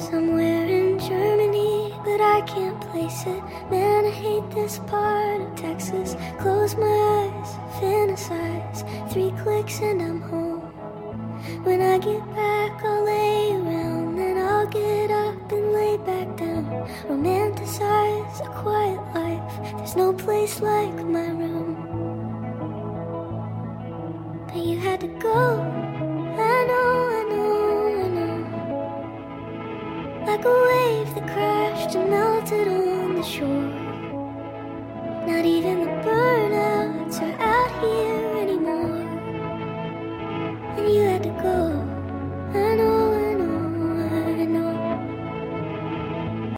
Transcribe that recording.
Somewhere in Germany, but I can't place it. Man, I hate this part of Texas. Close my eyes, fantasize. 3 clicks and I'm home. When I get back, I'll lay around. Then I'll get up and lay back down. Romanticize a quiet life. There's no place like my room. But you had to go. I know, I know, I know. Like a wave that crashed and melted on the shore. Not even the